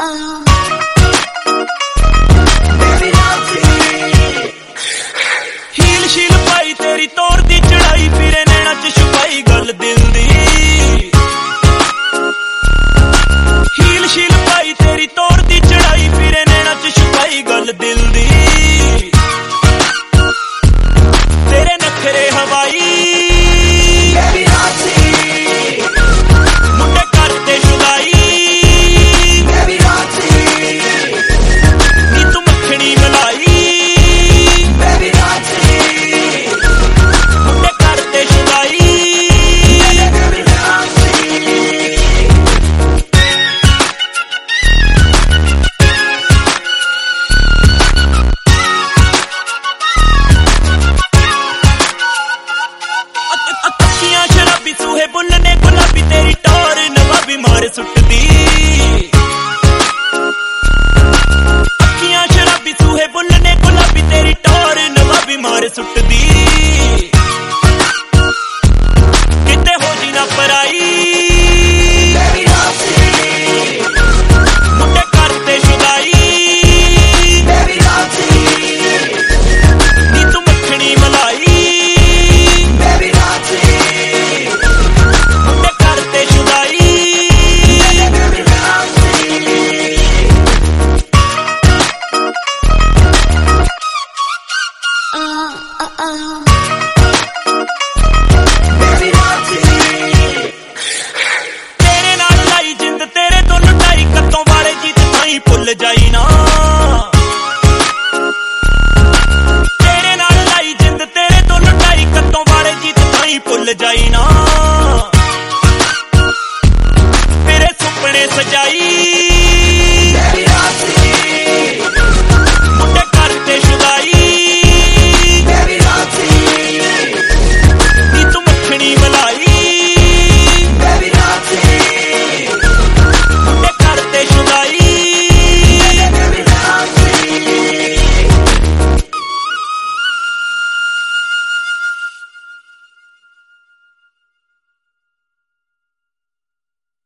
Heal शील पाई तेरी तोड़ दी चढ़ाई फिरे नैना च छुपाई गल दिल दी। हील शील पाई तेरी तोड़ दी चढ़ाई फिरे नैना च छुपाई गल दिल दी। तेरे नखरे हवाई मुंडे करते जुदाई नी तू मक्खनी मलाई मुंडे करते जुदाई। अखियां शराबी सूहे बुल्लने गुलाबी तेरी टोर नवा बीमार सुटदी। अखियां शराबी सूहे बुल्लने गुलाबी तेरी टोर नवा बीमार सुटदी। किते हो जी ना पराई मुंडे करते जुदाई नी तू मक्खनी मलाई मुंडे करते जुदाई। तेरे नाल लाई जिंद तेरे तो लुटाई कत्तों वाले जीत ताईं भुल जाई ना।